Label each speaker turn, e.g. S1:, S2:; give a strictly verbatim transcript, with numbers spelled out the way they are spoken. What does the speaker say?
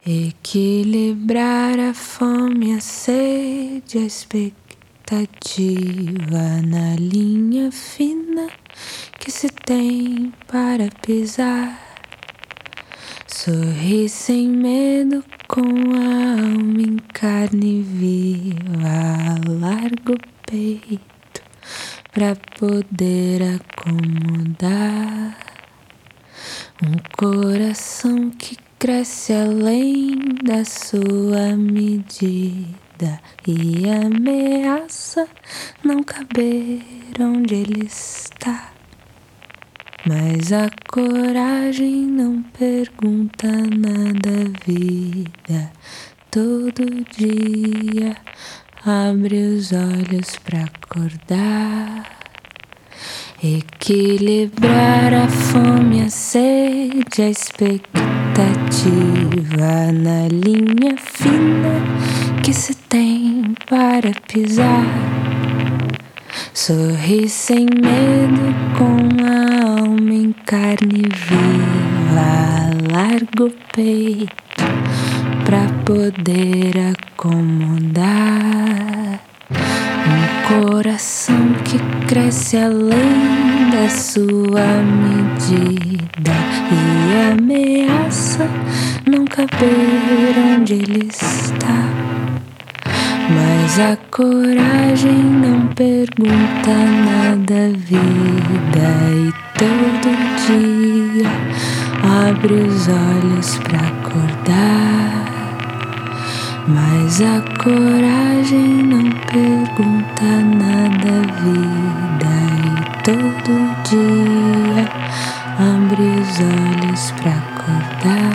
S1: Equilibrar a fome, a sede, a expectativa na linha fina que se tem para pisar. Sorrir sem medo com a alma em carne viva, largo peito pra poder acomodar um coração que cresce além da sua medida e ameaça não caber onde ele está. Mas a coragem não pergunta nada à vida. Todo dia abre os olhos pra acordar. Equilibrar a fome, a sede, a expectativa na linha fina que se tem para pisar. Sorrir sem medo com a alma em carne viva, largo peito pra poder acomodar um coração que cresce além da sua medida e ameaça não caber onde ele está. Mas a coragem não pergunta nada à vida e todo dia abre os olhos pra acordar. Mas a coragem não pergunta nada à vida e todo dia abre os olhos pra acordar.